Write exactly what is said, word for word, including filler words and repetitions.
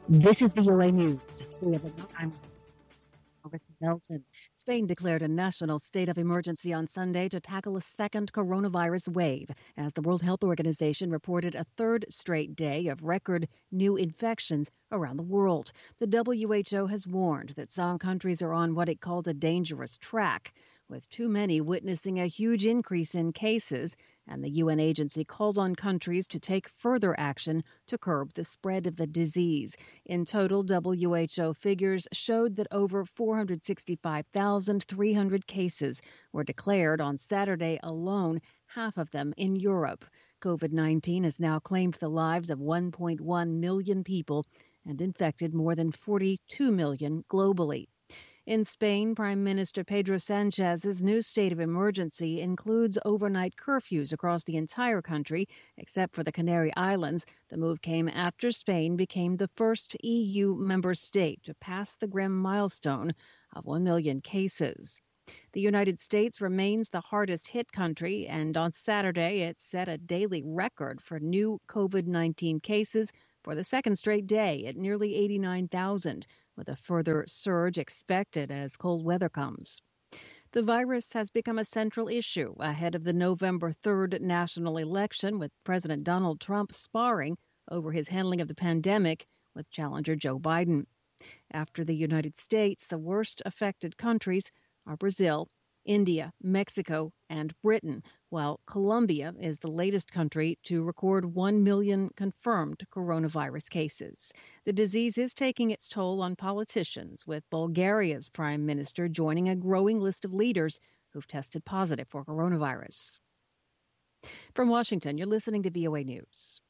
This is V O A News. We have a- I'm Marissa Melton. Spain declared a national state of emergency on Sunday to tackle a second coronavirus wave, as the World Health Organization reported a third straight day of record new infections around the world. The W H O has warned that some countries are on what it called a dangerous track, with too many witnessing a huge increase in cases, and the U N agency called on countries to take further action to curb the spread of the disease. In total, W H O figures showed that over four hundred sixty-five thousand three hundred cases were declared on Saturday alone, half of them in Europe. COVID nineteen has now claimed the lives of one point one million people and infected more than forty-two million globally. In Spain, Prime Minister Pedro Sanchez's new state of emergency includes overnight curfews across the entire country, except for the Canary Islands. The move came after Spain became the first E U member state to pass the grim milestone of one million cases. The United States remains the hardest hit country, and on Saturday it set a daily record for new COVID nineteen cases for the second straight day at nearly eighty-nine thousand, with a further surge expected as cold weather comes. The virus has become a central issue ahead of the November third national election, with President Donald Trump sparring over his handling of the pandemic with challenger Joe Biden. After the United States, the worst affected countries are Brazil, India, Mexico, and Britain, while Colombia is the latest country to record one million confirmed coronavirus cases. The disease is taking its toll on politicians, with Bulgaria's prime minister joining a growing list of leaders who've tested positive for coronavirus. From Washington, you're listening to V O A News.